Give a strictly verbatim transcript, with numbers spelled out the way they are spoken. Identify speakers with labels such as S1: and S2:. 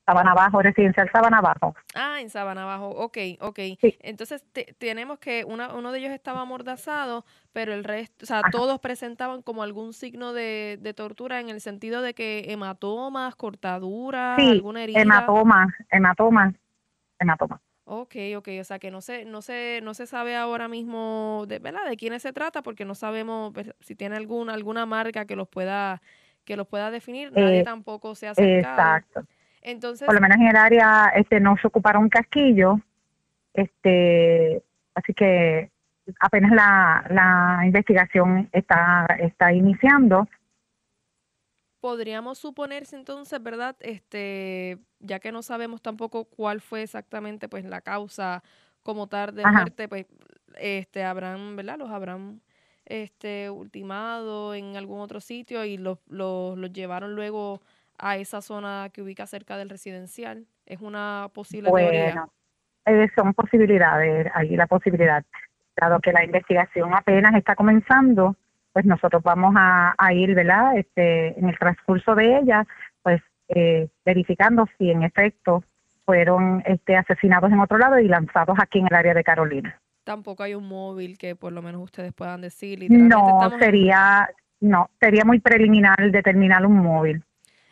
S1: Sabana Bajo, residencial Sabana Bajo.
S2: Ah, en Sabana Bajo. Ok, ok.
S1: Sí,
S2: Entonces te- tenemos que una, uno de ellos estaba amordazado, pero el resto, o sea,
S1: ajá.
S2: todos presentaban como algún signo de, de tortura en el sentido de que hematomas, cortaduras,
S1: Sí,
S2: alguna herida.
S1: hematoma, hematoma, hematoma.
S2: Ok, ok, o sea que no se, no se, no se sabe ahora mismo de, ¿verdad? De quiénes se trata, porque no sabemos ver- si tiene alguna, alguna marca que los pueda, que los pueda definir. Nadie
S1: Eh,
S2: tampoco se ha acercado.
S1: exacto. Por lo
S2: Entonces,
S1: menos en el área este, no se ocuparon casquillos, este, así que apenas la, la investigación está, está iniciando.
S2: podríamos suponerse entonces, ¿verdad? Este, ya que no sabemos tampoco cuál fue exactamente pues la causa como tal de
S1: Ajá.
S2: muerte, pues este habrán, ¿verdad? Los habrán este ultimado en algún otro sitio y los, los, los llevaron luego a esa zona que ubica cerca del residencial. Es una posible teoría.
S1: Bueno, eh, son posibilidades, hay la posibilidad. Dado que la investigación apenas está comenzando, pues nosotros vamos a, a ir, ¿verdad? Este, en el transcurso de ella, pues eh, verificando si en efecto fueron este, asesinados en otro lado y lanzados aquí en el área de Carolina.
S2: Tampoco hay un móvil que por lo menos ustedes puedan decir, literalmente
S1: No
S2: estamos en
S1: sería, no, sería muy preliminar determinar un móvil.